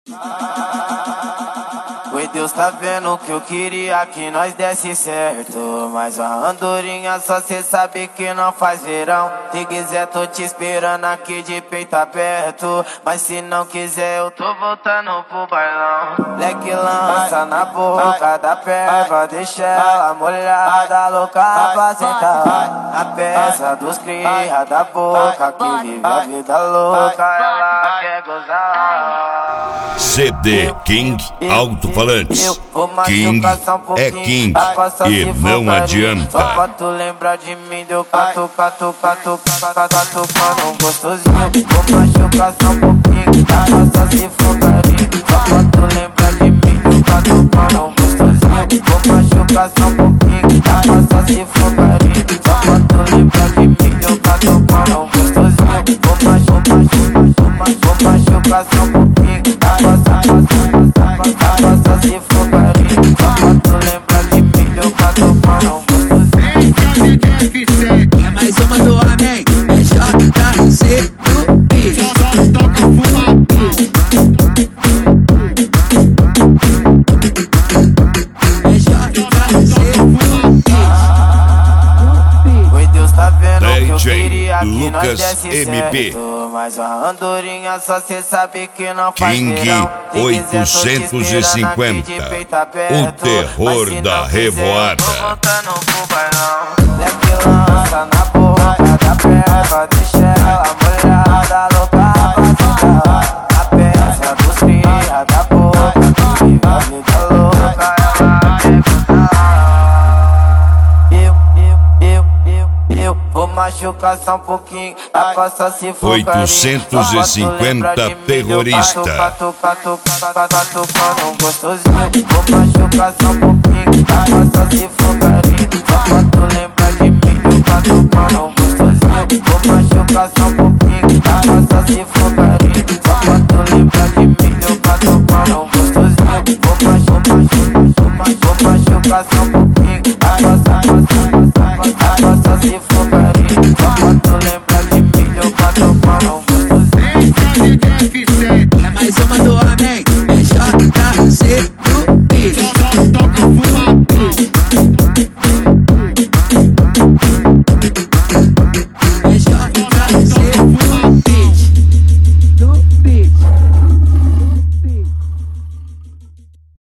Oi, Deus tá vendo que eu queria que nós desse certo, mas a andorinha só cê sabe que não faz verão. Se quiser tô te esperando aqui de peito aberto, mas se não quiser eu tô voltando pro bailão. Leque lança na boca da perva, deixa ela molhada, louca pra sentar. A peça dos cria da boca que vive a vida louca, ela quer gozar. CD King Alto-Falantes. King é King e não adianta. Só pra tu lembrar de mim, deu catucando gostosinho. Vou machucar só um pouquinho, faça se for carinho. Só pra tu lembrar de mim, deu catucando gostosinho. Vou machucar só um pouquinho, faça se for carinho. Só pra tu lembrar de mim, deu catucando gostosinho. Vou machucar só um pouquinho, faça se for carinho. Só pra tu lembrar de mim, deu catucando gostosinho. É mais uma do Amém, é JC do P. Só toca fuma. É JC do P. Oi, Deus tá vendo que eu DJ queria que nós Lucas desse MP. certo, mas a andorinha só cê sabe que não faz King verão. Se quiser, tô te esperando aqui de 850, peito aberto, o terror mas se da não quiser, revoada. eu tô voltando pro bailão. Leque lança na boca da perva, deixa ela molhada, louca pra sentar. A peça dos cria da boca que vive a vida louca, ela quer gozar. Eu vou machucar só um pouquinho, a coça se for 850 terrorista. Catucando gostosinho. Vou machucar só um pouquinho, a coça se for carinho. Só pra tu lembrar de mim, eu catucando gostosinho. Vou machucar só um pouquinho, a coça se for carinho. Só pra tu lembrar de mim, eu catucando gostosinho. Vou machucar só um pouquinho, a coça se for carinho.